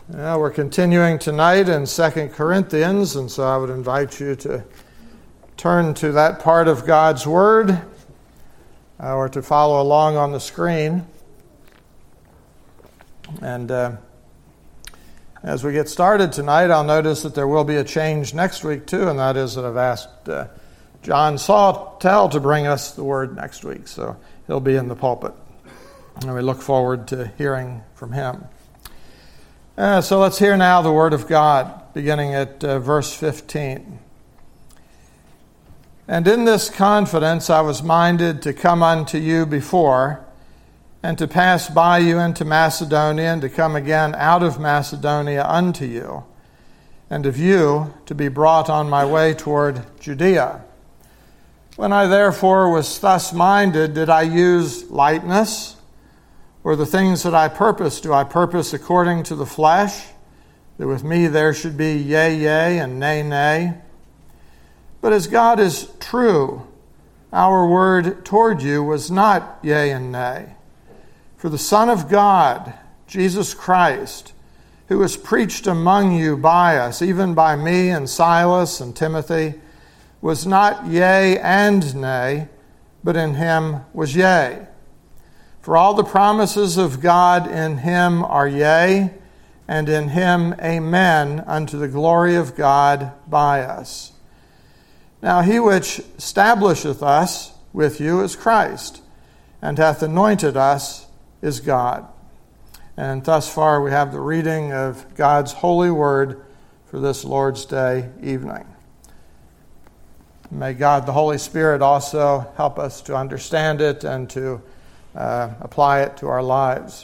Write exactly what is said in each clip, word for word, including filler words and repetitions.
Well, we're continuing tonight in Second Corinthians, and so I would invite you to turn to that part of God's Word uh, or to follow along on the screen. And uh, as we get started tonight, I'll notice that there will be a change next week too, and that is that I've asked uh, John Sawtell to bring us the Word next week, so he'll be in the pulpit. And we look forward to hearing from him. Uh, so let's hear now the Word of God, beginning at uh, verse fifteen. And in this confidence I was minded to come unto you before, and to pass by you into Macedonia, and to come again out of Macedonia unto you, and of you to be brought on my way toward Judea. When I therefore was thus minded, did I use lightness? Or the things that I purpose, do I purpose according to the flesh, that with me there should be yea, yea, and nay, nay? But as God is true, our word toward you was not yea and nay. For the Son of God, Jesus Christ, who was preached among you by us, even by me and Silas and Timothy, was not yea and nay, but in him was yea. For all the promises of God in him are yea, and in him amen, unto the glory of God by us. Now he which establisheth us with you is Christ, and hath anointed us is God. And thus far we have the reading of God's holy word for this Lord's Day evening. May God the Holy Spirit also help us to understand it and to Uh, apply it to our lives.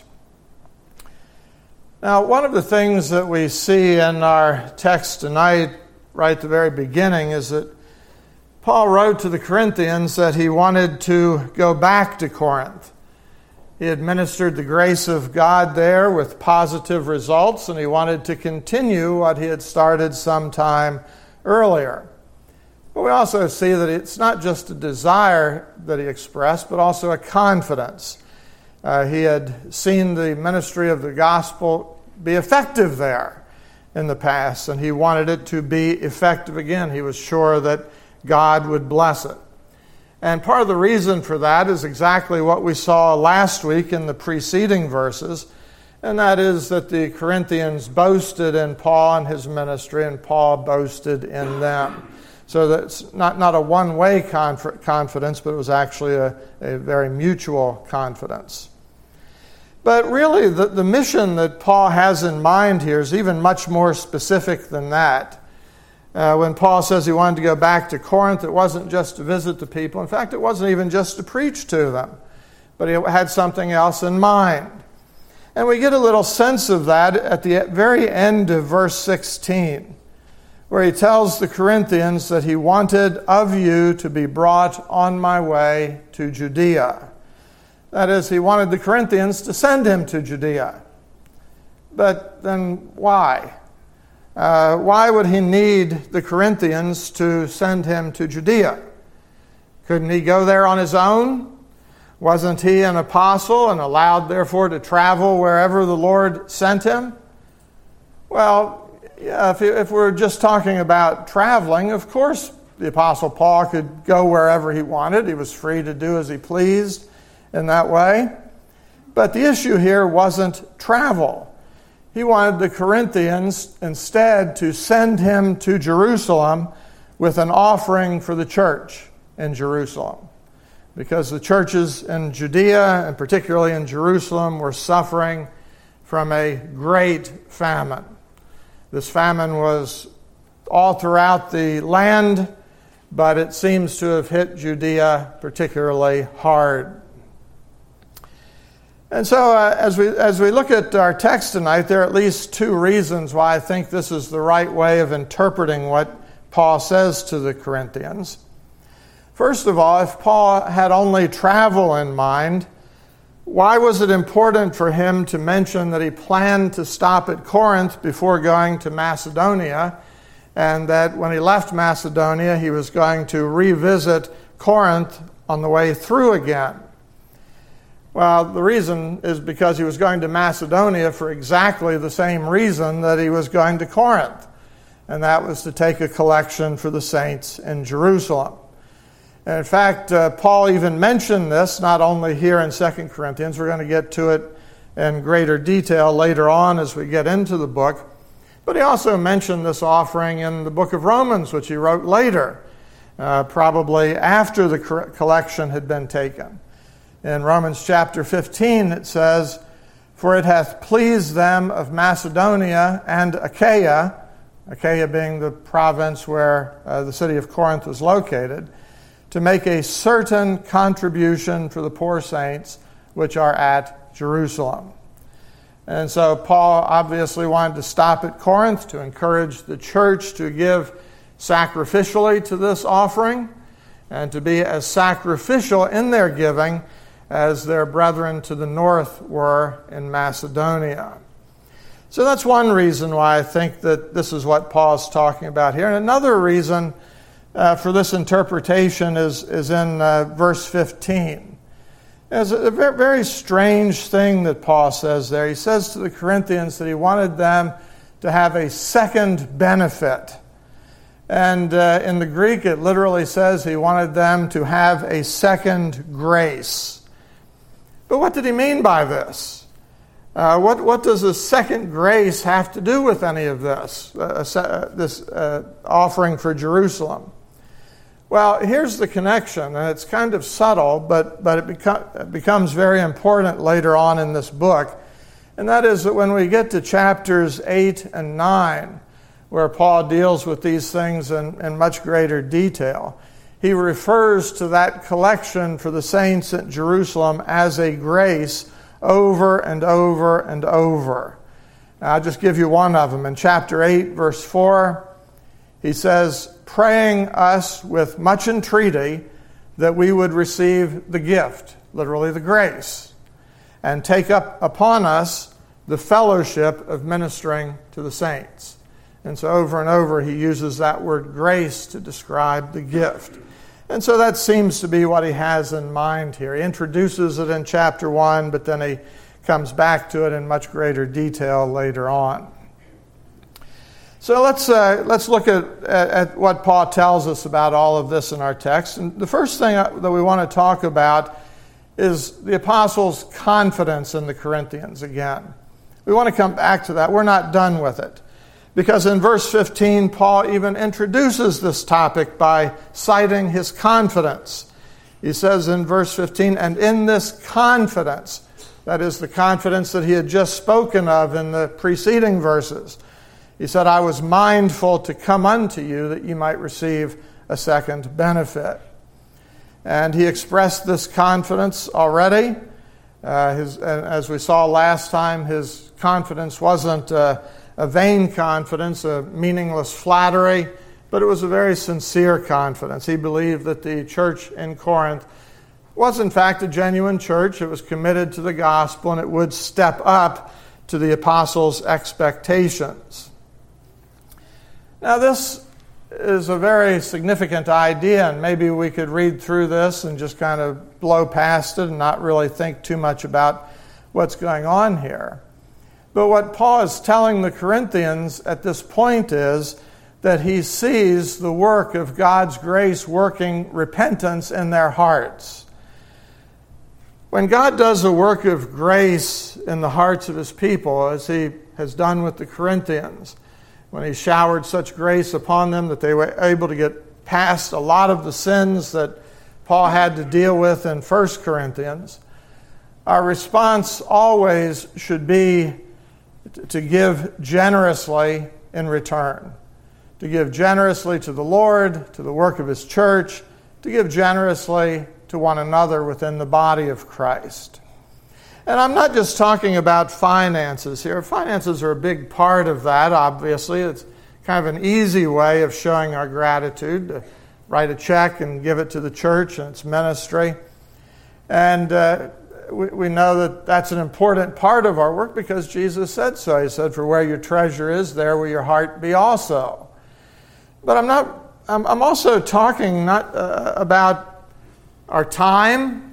Now, one of the things that we see in our text tonight, right at the very beginning, is that Paul wrote to the Corinthians that he wanted to go back to Corinth. He administered the grace of God there with positive results, and he wanted to continue what he had started some time earlier. But we also see that it's not just a desire that he expressed, but also a confidence. Uh, he had seen the ministry of the gospel be effective there in the past, and he wanted it to be effective again. He was sure that God would bless it. And part of the reason for that is exactly what we saw last week in the preceding verses, and that is that the Corinthians boasted in Paul and his ministry, and Paul boasted in them. So that's not, not a one-way conf- confidence, but it was actually a, a very mutual confidence. But really, the, the mission that Paul has in mind here is even much more specific than that. Uh, when Paul says he wanted to go back to Corinth, it wasn't just to visit the people. In fact, it wasn't even just to preach to them, but he had something else in mind. And we get a little sense of that at the very end of verse sixteen. Where he tells the Corinthians that he wanted of you to be brought on my way to Judea. That is, he wanted the Corinthians to send him to Judea. But then why? Uh, why would he need the Corinthians to send him to Judea? Couldn't he go there on his own? Wasn't he an apostle and allowed, therefore, to travel wherever the Lord sent him? Well, Yeah, if, if we're just talking about traveling, of course the Apostle Paul could go wherever he wanted. He was free to do as he pleased in that way. But the issue here wasn't travel. He wanted the Corinthians instead to send him to Jerusalem with an offering for the church in Jerusalem. Because the churches in Judea, and particularly in Jerusalem, were suffering from a great famine. This famine was all throughout the land, but it seems to have hit Judea particularly hard. And so uh, as we as we look at our text tonight, there are at least two reasons why I think this is the right way of interpreting what Paul says to the Corinthians. First of all, if Paul had only travel in mind, why was it important for him to mention that he planned to stop at Corinth before going to Macedonia, and that when he left Macedonia, he was going to revisit Corinth on the way through again? Well, the reason is because he was going to Macedonia for exactly the same reason that he was going to Corinth, and that was to take a collection for the saints in Jerusalem. And in fact, uh, Paul even mentioned this, not only here in Second Corinthians, we're going to get to it in greater detail later on as we get into the book, but he also mentioned this offering in the book of Romans, which he wrote later, uh, probably after the co- collection had been taken. In Romans chapter fifteen, it says, "For it hath pleased them of Macedonia and Achaia," Achaia being the province where uh, the city of Corinth was located, "to make a certain contribution for the poor saints which are at Jerusalem." And so Paul obviously wanted to stop at Corinth to encourage the church to give sacrificially to this offering and to be as sacrificial in their giving as their brethren to the north were in Macedonia. So that's one reason why I think that this is what Paul's talking about here. And another reason uh, for this interpretation is, is in uh, verse fifteen. It's a very, very strange thing that Paul says there. He says to the Corinthians that he wanted them to have a second benefit. And uh, in the Greek, it literally says he wanted them to have a second grace. But what did he mean by this? Uh, what, what does a second grace have to do with any of this, uh, uh, this uh, offering for Jerusalem? Well, here's the connection, and it's kind of subtle, but, but it, beco- it becomes very important later on in this book. And that is that when we get to chapters eight and nine, where Paul deals with these things in, in much greater detail, he refers to that collection for the saints at Jerusalem as a grace over and over and over. Now, I'll just give you one of them. In chapter eight, verse four, he says, "Praying us with much entreaty that we would receive the gift," literally the grace, "and take up upon us the fellowship of ministering to the saints." And so over and over he uses that word grace to describe the gift. And so that seems to be what he has in mind here. He introduces it in chapter one, but then he comes back to it in much greater detail later on. So let's uh, let's look at, at, at what Paul tells us about all of this in our text. And the first thing that we want to talk about is the apostles' confidence in the Corinthians again. We want to come back to that. We're not done with it. Because in verse fifteen, Paul even introduces this topic by citing his confidence. He says in verse fifteen, "And in this confidence," that is the confidence that he had just spoken of in the preceding verses, he said, "I was mindful to come unto you that you might receive a second benefit." And he expressed this confidence already. Uh, his, as we saw last time, his confidence wasn't uh, a vain confidence, a meaningless flattery, but it was a very sincere confidence. He believed that the church in Corinth was in fact a genuine church. It was committed to the gospel, and it would step up to the apostles' expectations. Now this is a very significant idea, and maybe we could read through this and just kind of blow past it and not really think too much about what's going on here. But what Paul is telling the Corinthians at this point is that he sees the work of God's grace working repentance in their hearts. When God does a work of grace in the hearts of his people, as he has done with the Corinthians, when he showered such grace upon them that they were able to get past a lot of the sins that Paul had to deal with in First Corinthians, our response always should be to give generously in return. To give generously to the Lord, to the work of his church, to give generously to one another within the body of Christ. And I'm not just talking about finances here. Finances are a big part of that, obviously. It's kind of an easy way of showing our gratitude, to write a check and give it to the church and its ministry. And uh, we, we know that that's an important part of our work because Jesus said so. He said, "For where your treasure is, there will your heart be also." But I'm not. I'm, I'm also talking not uh, about our time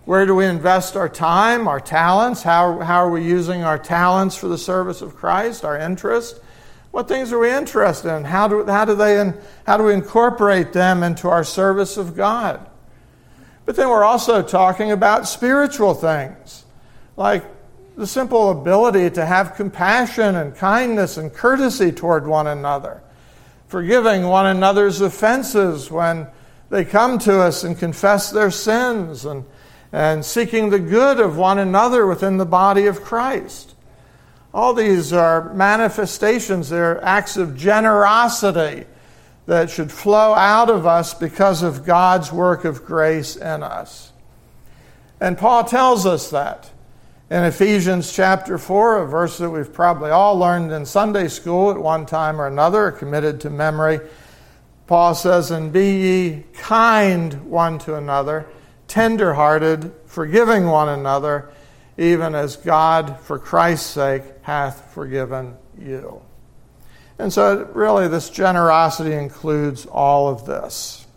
Where do we invest our time, our talents? How, how are we using our talents for the service of Christ, our interest? What things are we interested in? How do, how do, they in, how do we incorporate them into our service of God? But then we're also talking about spiritual things, like the simple ability to have compassion and kindness and courtesy toward one another, forgiving one another's offenses when they come to us and confess their sins, and, and seeking the good of one another within the body of Christ. All these are manifestations, they're acts of generosity that should flow out of us because of God's work of grace in us. And Paul tells us that in Ephesians chapter four, a verse that we've probably all learned in Sunday school at one time or another, committed to memory. Paul says, "And be ye kind one to another, tender-hearted, forgiving one another, even as God, for Christ's sake, hath forgiven you." And so really this generosity includes all of this.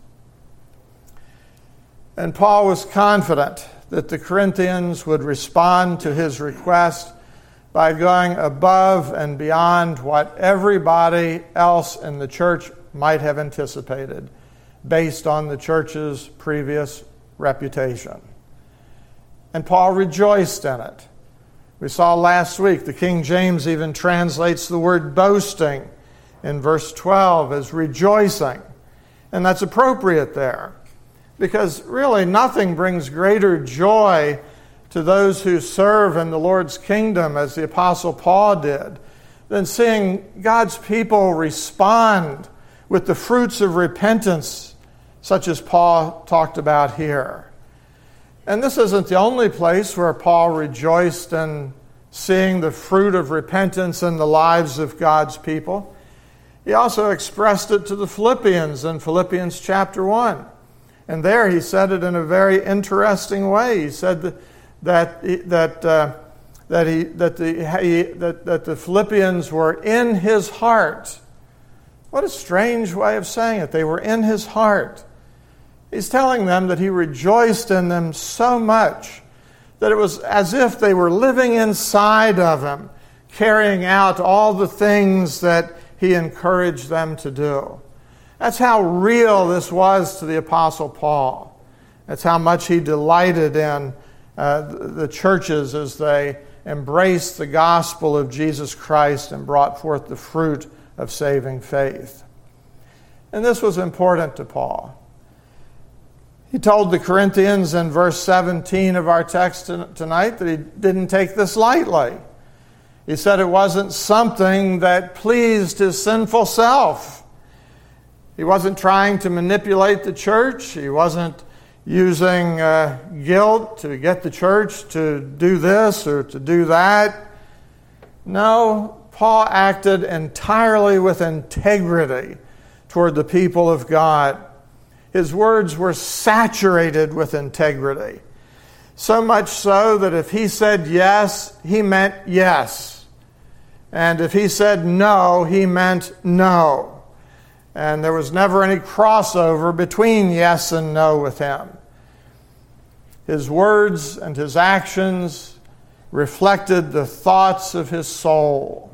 And Paul was confident that the Corinthians would respond to his request by going above and beyond what everybody else in the church might have anticipated, based on the church's previous reputation. And Paul rejoiced in it. We saw last week the King James even translates the word boasting in verse twelve as rejoicing. And that's appropriate there, because really nothing brings greater joy to those who serve in the Lord's kingdom, as the Apostle Paul did, than seeing God's people respond with the fruits of repentance, such as Paul talked about here. And this isn't the only place where Paul rejoiced in seeing the fruit of repentance in the lives of God's people. He also expressed it to the Philippians in Philippians chapter one. And there he said it in a very interesting way. He said that that that uh, that he that the he, that that the Philippians were in his heart. What a strange way of saying it. They were in his heart. He's telling them that he rejoiced in them so much that it was as if they were living inside of him, carrying out all the things that he encouraged them to do. That's how real this was to the Apostle Paul. That's how much he delighted in uh, the churches as they embraced the gospel of Jesus Christ and brought forth the fruit of saving faith. And this was important to Paul. He told the Corinthians in verse seventeen of our text tonight that he didn't take this lightly. He said it wasn't something that pleased his sinful self. He wasn't trying to manipulate the church. He wasn't using uh, guilt to get the church to do this or to do that. No, Paul acted entirely with integrity toward the people of God. His words were saturated with integrity. So much so that if he said yes, he meant yes. And if he said no, he meant no. And there was never any crossover between yes and no with him. His words and his actions reflected the thoughts of his soul.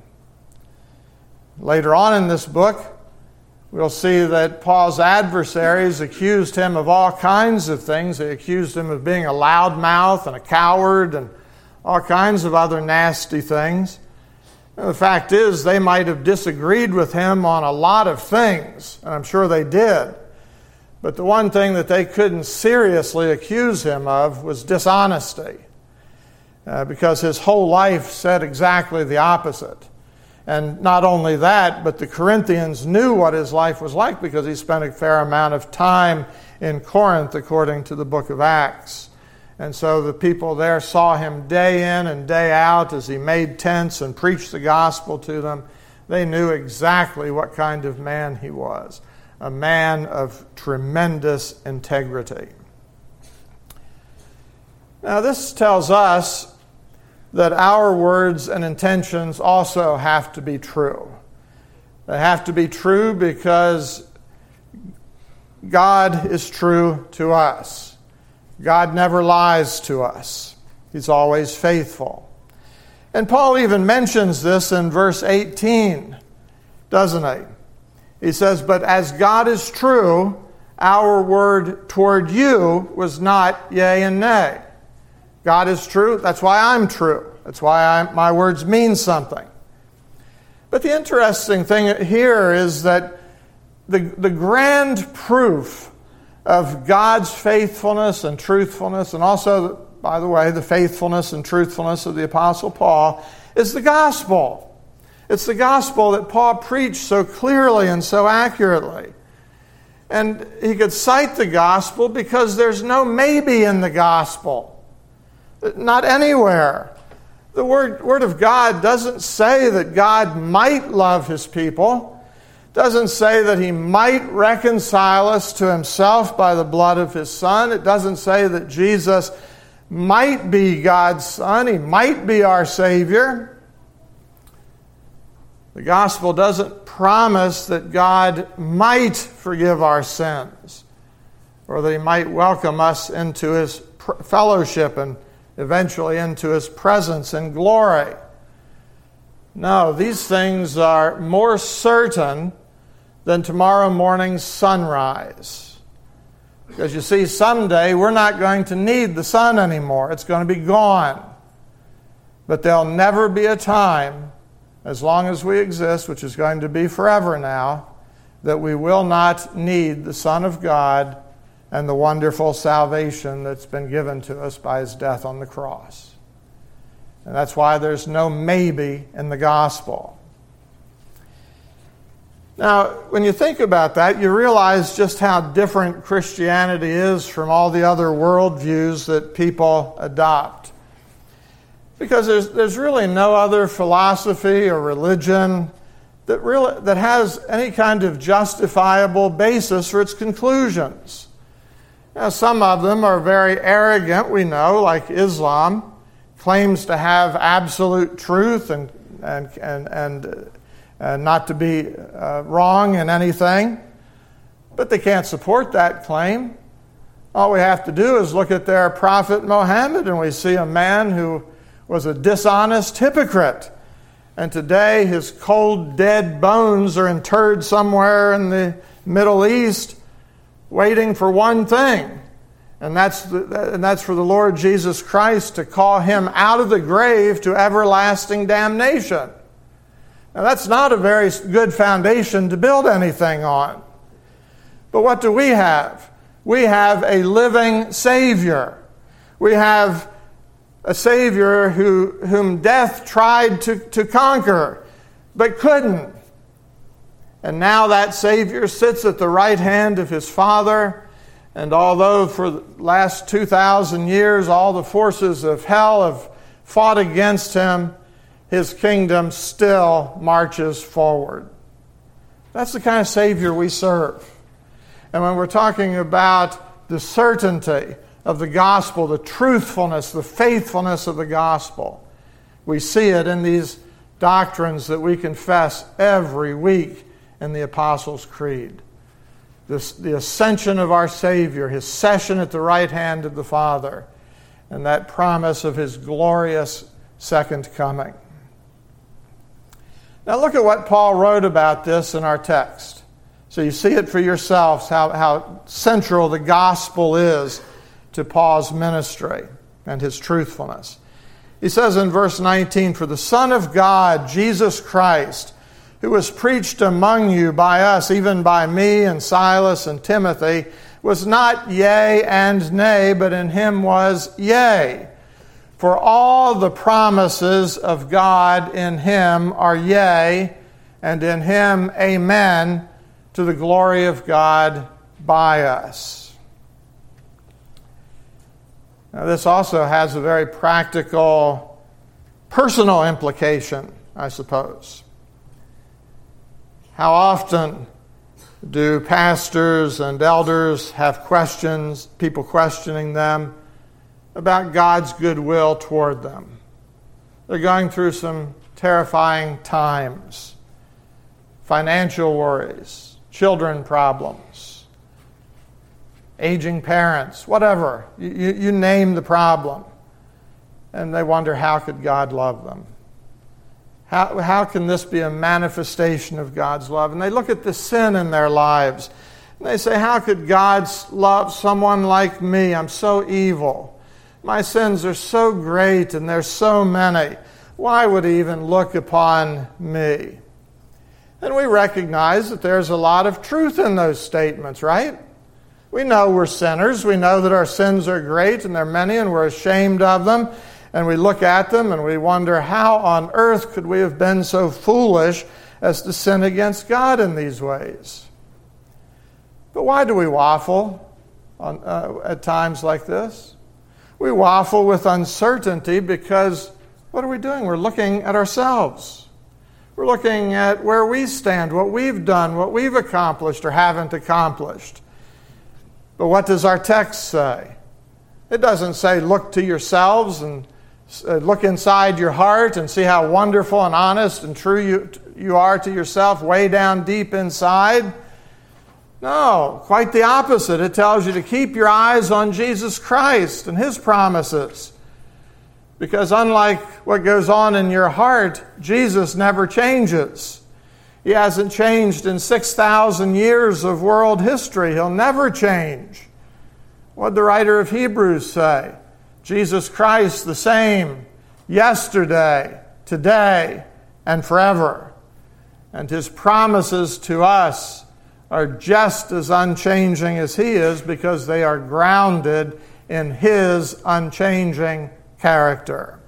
Later on in this book, we'll see that Paul's adversaries accused him of all kinds of things. They accused him of being a loudmouth and a coward and all kinds of other nasty things. And the fact is, they might have disagreed with him on a lot of things, and I'm sure they did. But the one thing that they couldn't seriously accuse him of was dishonesty, uh, because his whole life said exactly the opposite. And not only that, but the Corinthians knew what his life was like because he spent a fair amount of time in Corinth, according to the book of Acts. And so the people there saw him day in and day out as he made tents and preached the gospel to them. They knew exactly what kind of man he was, a man of tremendous integrity. Now, this tells us that our words and intentions also have to be true. They have to be true because God is true to us. God never lies to us. He's always faithful. And Paul even mentions this in verse eighteen, doesn't he? He says, "But as God is true, our word toward you was not yea and nay." God is true. That's why I'm true. That's why I, my words mean something. But the interesting thing here is that the, the grand proof of God's faithfulness and truthfulness, and also, by the way, the faithfulness and truthfulness of the Apostle Paul, is the gospel. It's the gospel that Paul preached so clearly and so accurately. And he could cite the gospel because there's no maybe in the gospel. Not anywhere. The word, word of God doesn't say that God might love his people. Doesn't say that he might reconcile us to himself by the blood of his Son. It doesn't say that Jesus might be God's Son. He might be our Savior. The gospel doesn't promise that God might forgive our sins, or that he might welcome us into his fellowship and eventually into his presence and glory. No, these things are more certain than tomorrow morning's sunrise. Because you see, someday we're not going to need the sun anymore. It's going to be gone. But there'll never be a time, as long as we exist, which is going to be forever now, that we will not need the Son of God and the wonderful salvation that's been given to us by his death on the cross. And that's why there's no maybe in the gospel. Now, when you think about that, you realize just how different Christianity is from all the other worldviews that people adopt. Because there's, there's really no other philosophy or religion that, really, that has any kind of justifiable basis for its conclusions. Now, some of them are very arrogant, we know, like Islam, claims to have absolute truth and and and and uh, not to be uh, wrong in anything, but they can't support that claim. All we have to do is look at their prophet Muhammad, and we see a man who was a dishonest hypocrite. And today his cold, dead bones are interred somewhere in the Middle East, waiting for one thing, and that's the, and that's for the Lord Jesus Christ to call him out of the grave to everlasting damnation. Now, that's not a very good foundation to build anything on. But what do we have? We have a living Savior. We have a Savior who, whom death tried to, to conquer, but couldn't. And now that Savior sits at the right hand of his Father, and although for the last two thousand years all the forces of hell have fought against him, his kingdom still marches forward. That's the kind of Savior we serve. And when we're talking about the certainty of the gospel, the truthfulness, the faithfulness of the gospel, we see it in these doctrines that we confess every week in the Apostles' Creed. This, the ascension of our Savior, his session at the right hand of the Father, and that promise of his glorious second coming. Now look at what Paul wrote about this in our text. So you see it for yourselves, how, how central the gospel is to Paul's ministry and his truthfulness. He says in verse nineteen, "For the Son of God, Jesus Christ, who was preached among you by us, even by me and Silas and Timothy, was not yea and nay, but in him was yea. For all the promises of God in him are yea, and in him amen, to the glory of God by us." Now, this also has a very practical, personal implication, I suppose. How often do pastors and elders have questions, people questioning them, about God's goodwill toward them? They're going through some terrifying times, financial worries, children problems, aging parents, whatever. You, you, you name the problem. And they wonder, how could God love them? How, how can this be a manifestation of God's love? And they look at the sin in their lives. And they say, how could God love someone like me? I'm so evil. My sins are so great and they're so many. Why would he even look upon me? And we recognize that there's a lot of truth in those statements, right? We know we're sinners. We know that our sins are great and they're many and we're ashamed of them. And we look at them and we wonder, how on earth could we have been so foolish as to sin against God in these ways? But why do we waffle on, uh, at times like this? We waffle with uncertainty because what are we doing? We're looking at ourselves. We're looking at where we stand, what we've done, what we've accomplished or haven't accomplished. But what does our text say? It doesn't say, look to yourselves and look inside your heart and see how wonderful and honest and true you, you are to yourself way down deep inside. No, quite the opposite. It tells you to keep your eyes on Jesus Christ and His promises. Because unlike what goes on in your heart, Jesus never changes. He hasn't changed in six thousand years of world history. He'll never change. What did the writer of Hebrews say? Jesus Christ the same yesterday, today, and forever. And His promises to us are just as unchanging as He is because they are grounded in His unchanging character.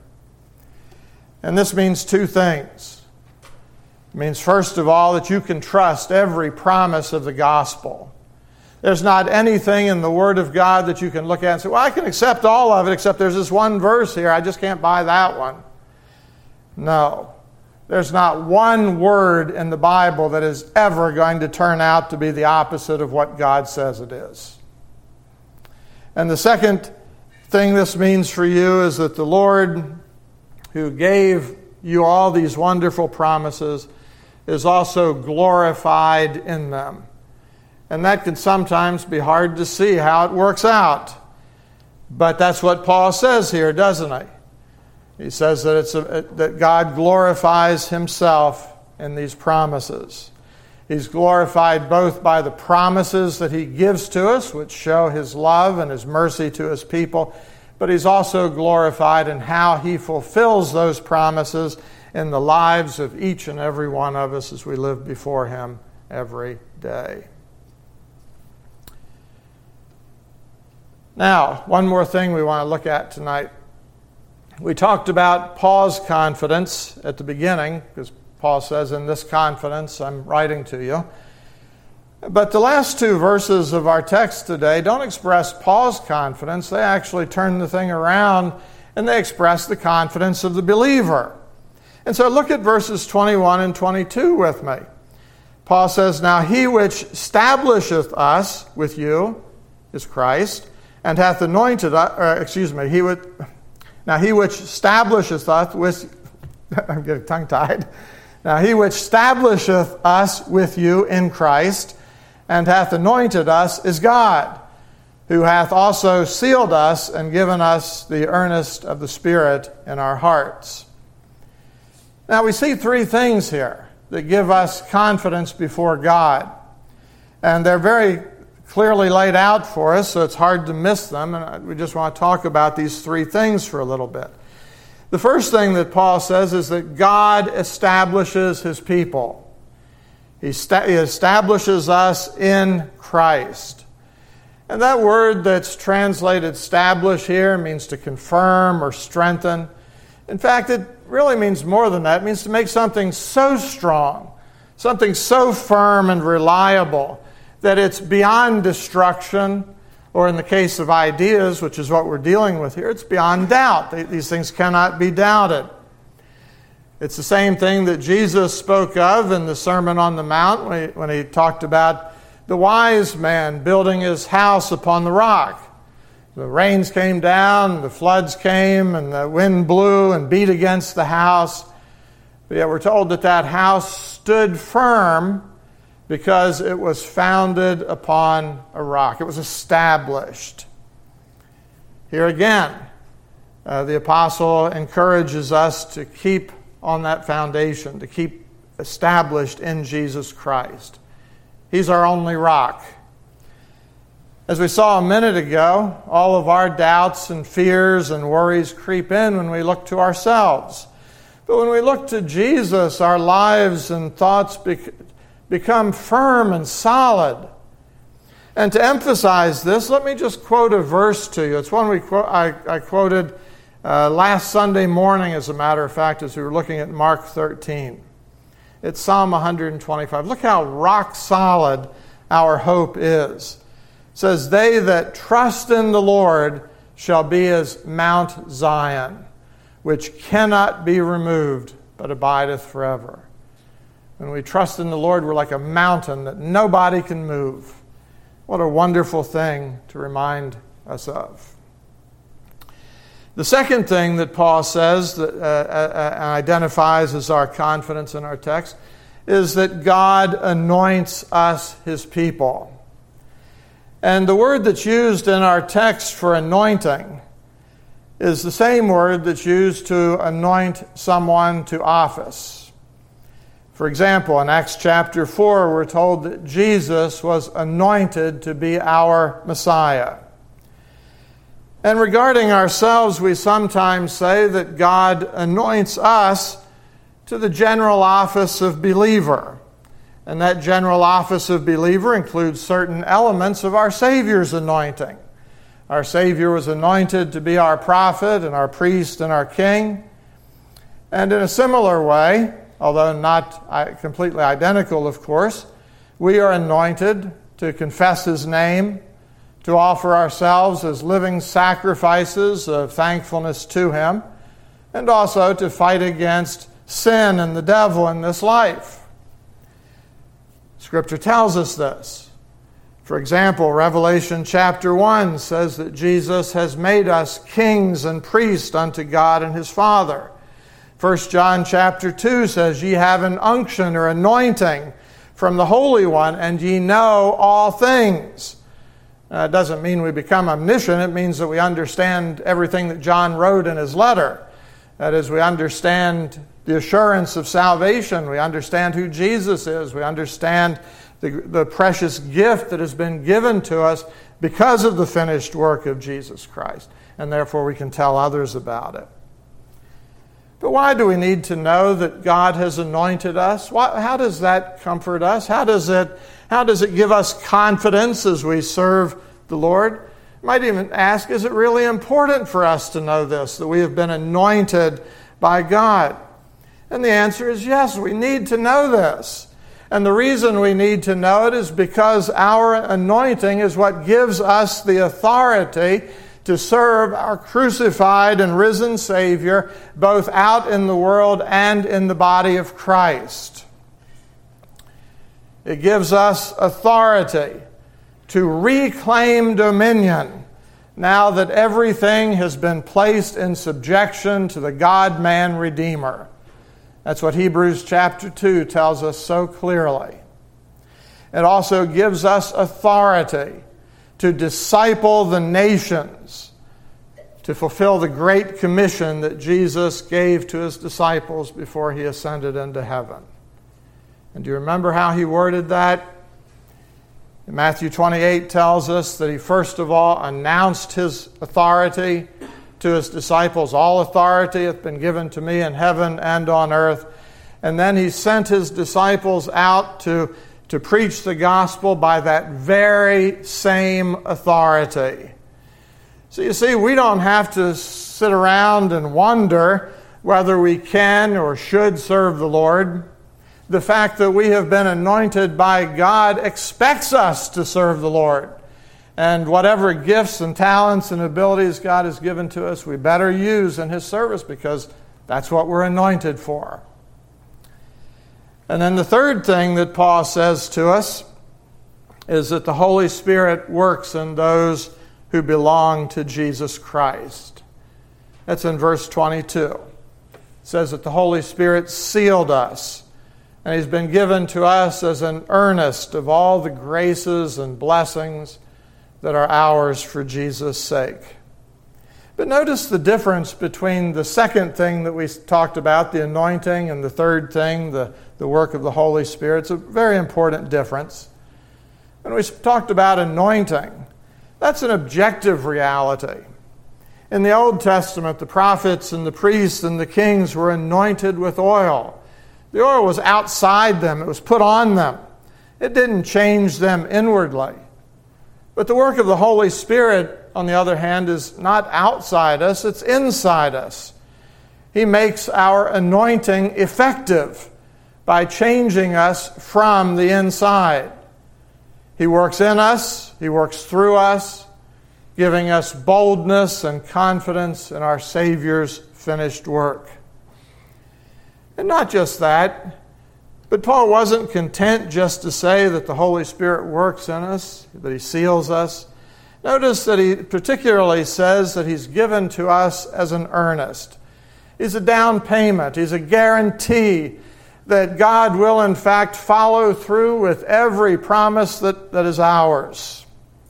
And this means two things. It means, first of all, that you can trust every promise of the gospel. There's not anything in the Word of God that you can look at and say, well, I can accept all of it, except there's this one verse here. I just can't buy that one. No. There's not one word in the Bible that is ever going to turn out to be the opposite of what God says it is. And the second thing this means for you is that the Lord, who gave you all these wonderful promises, is also glorified in them. And that can sometimes be hard to see how it works out. But that's what Paul says here, doesn't he? He says that it's a, that God glorifies Himself in these promises. He's glorified both by the promises that He gives to us, which show His love and His mercy to His people, but He's also glorified in how He fulfills those promises in the lives of each and every one of us as we live before Him every day. Now, one more thing we want to look at tonight. We talked about Paul's confidence at the beginning, because Paul says, in this confidence I'm writing to you. But the last two verses of our text today don't express Paul's confidence. They actually turn the thing around and they express the confidence of the believer. And so look at verses twenty-one and twenty-two with me. Paul says, now he which establisheth us with you is Christ, and hath anointed us, or excuse me, he would, now he which establisheth us with, I'm getting tongue-tied. Now he which establisheth us with you in Christ, and hath anointed us is God, who hath also sealed us and given us the earnest of the Spirit in our hearts. Now we see three things here that give us confidence before God. And they're very clearly laid out for us, so it's hard to miss them. And we just want to talk about these three things for a little bit. The first thing that Paul says is that God establishes His people. He, sta- he establishes us in Christ. And that word that's translated establish here means to confirm or strengthen. In fact, it really means more than that. It means to make something so strong, something so firm and reliable that it's beyond destruction, or in the case of ideas, which is what we're dealing with here, it's beyond doubt. These things cannot be doubted. It's the same thing that Jesus spoke of in the Sermon on the Mount when he, when he talked about the wise man building his house upon the rock. The rains came down, the floods came, and the wind blew and beat against the house. But yet we're told that that house stood firm because it was founded upon a rock. It was established. Here again, uh, the apostle encourages us to keep on that foundation, to keep established in Jesus Christ. He's our only rock. As we saw a minute ago, all of our doubts and fears and worries creep in when we look to ourselves. But when we look to Jesus, our lives and thoughts bec- become firm and solid. And to emphasize this, let me just quote a verse to you. It's one we qu- I, I quoted uh, last Sunday morning, as a matter of fact, as we were looking at Mark thirteen. It's Psalm one twenty-five. Look how rock solid our hope is. It says, "They that trust in the Lord shall be as Mount Zion, which cannot be removed, but abideth forever." When we trust in the Lord, we're like a mountain that nobody can move. What a wonderful thing to remind us of. The second thing that Paul says that uh, uh, identifies as our confidence in our text is that God anoints us, his people. And the word that's used in our text for anointing is the same word that's used to anoint someone to office. For example, in Acts chapter four, we're told that Jesus was anointed to be our Messiah. And regarding ourselves, we sometimes say that God anoints us to the general office of believer. And that general office of believer includes certain elements of our Savior's anointing. Our Savior was anointed to be our prophet and our priest and our king. And in a similar way, although not completely identical, of course, we are anointed to confess his name, to offer ourselves as living sacrifices of thankfulness to him, and also to fight against sin and the devil in this life. Scripture tells us this. For example, Revelation chapter one says that Jesus has made us kings and priests unto God and his Father. First John chapter two says, "Ye have an unction or anointing from the Holy One, and ye know all things." Uh, it doesn't mean we become omniscient. It means that we understand everything that John wrote in his letter. That is, we understand the assurance of salvation. We understand who Jesus is. We understand the, the precious gift that has been given to us because of the finished work of Jesus Christ. And therefore we can tell others about it. But why do we need to know that God has anointed us? Why, how does that comfort us? How does it, how does it give us confidence as we serve the Lord? You might even ask, is it really important for us to know this, that we have been anointed by God? And the answer is yes, we need to know this. And the reason we need to know it is because our anointing is what gives us the authority to serve our crucified and risen Savior, both out in the world and in the body of Christ. It gives us authority to reclaim dominion now that everything has been placed in subjection to the God-man Redeemer. That's what Hebrews chapter two tells us so clearly. It also gives us authority to disciple the nations, to fulfill the great commission that Jesus gave to his disciples before he ascended into heaven. And do you remember how he worded that? Matthew twenty-eight tells us that he first of all announced his authority to his disciples. All authority hath been given to me in heaven and on earth. And then he sent his disciples out to to preach the gospel by that very same authority. So you see, we don't have to sit around and wonder whether we can or should serve the Lord. The fact that we have been anointed by God expects us to serve the Lord. And whatever gifts and talents and abilities God has given to us, we better use in his service because that's what we're anointed for. And then the third thing that Paul says to us is that the Holy Spirit works in those who belong to Jesus Christ. That's in verse twenty-two. It says that the Holy Spirit sealed us And he's been given to us as an earnest of all the graces and blessings that are ours for Jesus' sake. But notice the difference between the second thing that we talked about, the anointing, and the third thing, the, the work of the Holy Spirit. It's a very important difference. When we talked about anointing, that's an objective reality. In the Old Testament, the prophets and the priests and the kings were anointed with oil. The oil was outside them. It was put on them. It didn't change them inwardly. But the work of the Holy Spirit, on the other hand, is not outside us, it's inside us. He makes our anointing effective by changing us from the inside. He works in us, He works through us, giving us boldness and confidence in our Savior's finished work. And not just that, but Paul wasn't content just to say that the Holy Spirit works in us, that He seals us. Notice that he particularly says that He's given to us as an earnest. He's a down payment. He's a guarantee that God will in fact follow through with every promise that, that is ours.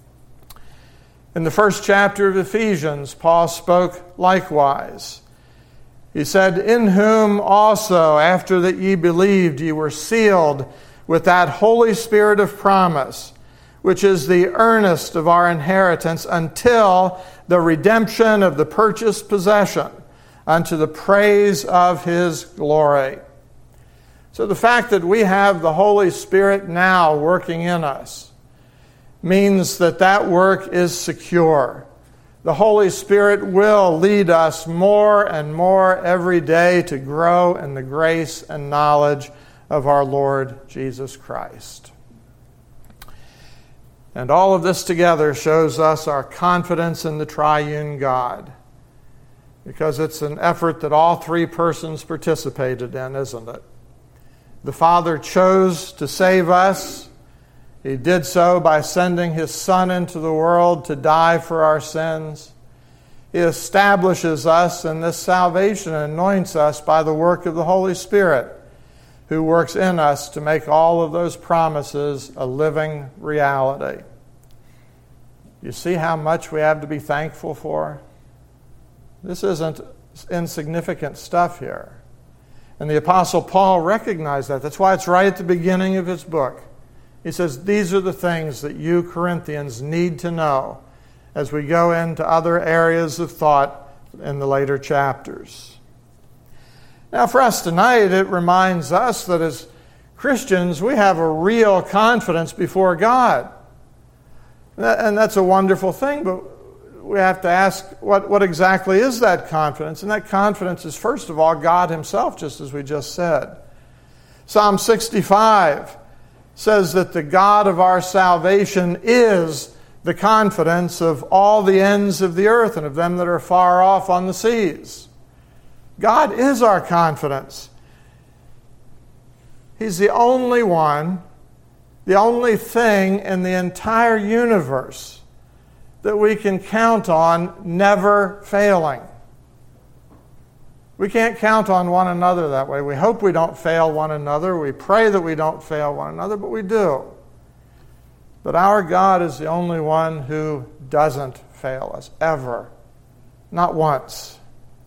In the first chapter of Ephesians, Paul spoke likewise. He said, "In whom also, after that ye believed, ye were sealed with that Holy Spirit of promise, which is the earnest of our inheritance until the redemption of the purchased possession, unto the praise of His glory." So the fact that we have the Holy Spirit now working in us means that that work is secure. The Holy Spirit will lead us more and more every day to grow in the grace and knowledge of our Lord Jesus Christ. And all of this together shows us our confidence in the triune God, because it's an effort that all three persons participated in, isn't it? The Father chose to save us. He did so by sending His Son into the world to die for our sins. He establishes us in this salvation and anoints us by the work of the Holy Spirit, who works in us to make all of those promises a living reality. You see how much we have to be thankful for? This isn't insignificant stuff here. And the Apostle Paul recognized that. That's why it's right at the beginning of his book. He says, these are the things that you Corinthians need to know as we go into other areas of thought in the later chapters. Now, for us tonight, it reminds us that as Christians, we have a real confidence before God. And that's a wonderful thing, but we have to ask, what, what exactly is that confidence? And that confidence is, first of all, God Himself, just as we just said. Psalm sixty-five says that the God of our salvation is the confidence of all the ends of the earth and of them that are far off on the seas. God is our confidence. He's the only one, the only thing in the entire universe that we can count on never failing. We can't count on one another that way. We hope we don't fail one another. We pray that we don't fail one another, but we do. But our God is the only one who doesn't fail us, ever. Not once.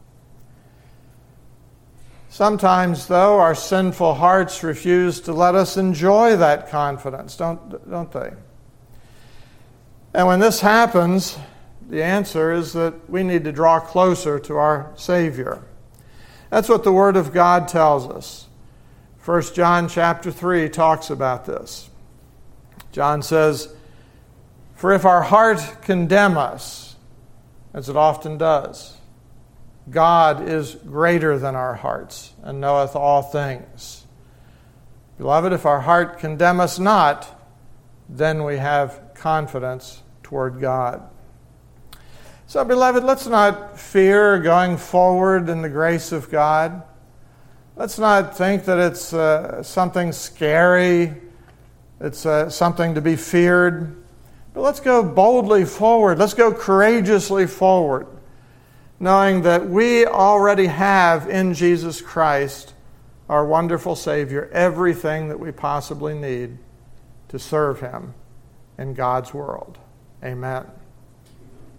Sometimes, though, our sinful hearts refuse to let us enjoy that confidence, don't, don't they? And when this happens, the answer is that we need to draw closer to our Savior. That's what the Word of God tells us. First John chapter three talks about this. John says, "For if our heart condemn us, as it often does, God is greater than our hearts and knoweth all things. Beloved, if our heart condemn us not, then we have confidence toward God." So, beloved, let's not fear going forward in the grace of God. Let's not think that it's uh, something scary, it's uh, something to be feared. But let's go boldly forward. Let's go courageously forward, knowing that we already have in Jesus Christ our wonderful Savior everything that we possibly need to serve him in God's world. Amen.